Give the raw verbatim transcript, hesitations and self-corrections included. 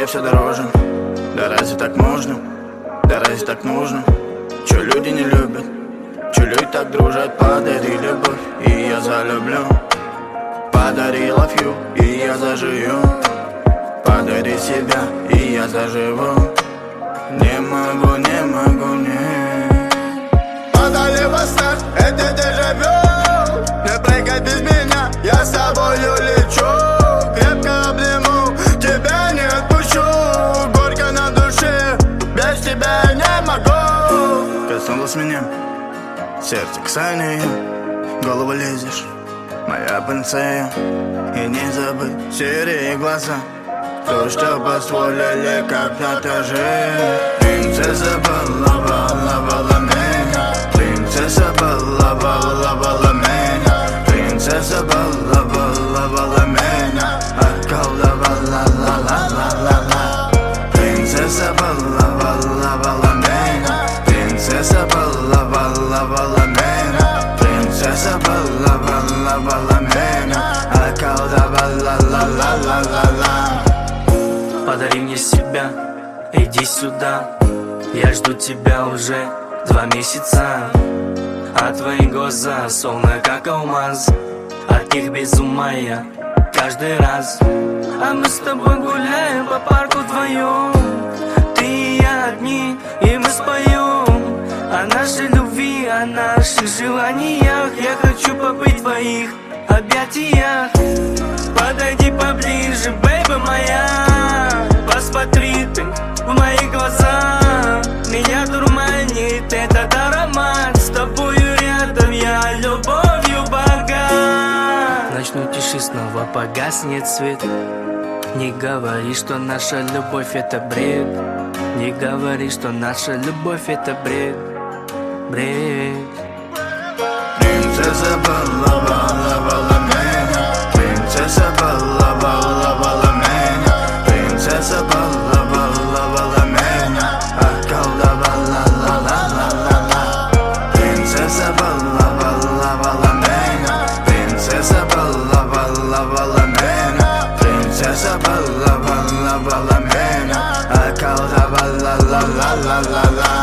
все дороже. Да разве так можно? Да разве так нужно? Чё люди не любят? Чё люди так дружат? Подари любовь, и я залюблю. Подари love you, и я заживу. Подари себя, и я заживу. Не могу, не могу, не. Подари восстать, это дежавю. Не прыгай без меня, я с тобою лечу. Крепко обниму, тебя не отпущу. Горько на душе, без тебя не могу. Коснулась меня, сердце касание, голову лезешь, моя панцея. И не забыть серые глаза, то, что позволили когда-то жить. Принцесса баловала меня, принцесса баловала меня, принцесса баловала меня, околдовала ла-ла-ла-ла-ла. Принцесса баловала меня, принцесса баловала меня, принцесса баловала меня, околдовала ла-ла-ла-ла-ла. Подари мне себя, иди сюда. Я жду тебя уже два месяца. А твои глаза словно как алмаз, от них без ума я каждый раз. А мы с тобой гуляем по парку вдвоем, ты и я одни, и мы споем о нашей любви, о наших желаниях. Я хочу побыть в твоих объятиях. Подойди поближе, бэйби моя. Посмотри ты в мои глаза, меня дурманит этот аромат. С тобою рядом я любовью богат. В ночной тиши снова погаснет свет. Не говори, что наша любовь это бред. Не говори, что наша любовь это бред. Бред. Принцесса баловала меня, принцесса баловала меня, принцесса баловала меня, околдовала ла-ла-ла-ла-ла. Принцесса баловала меня, принцесса баловала меня, принцесса баловала меня, околдовала ла-ла-ла-ла-ла.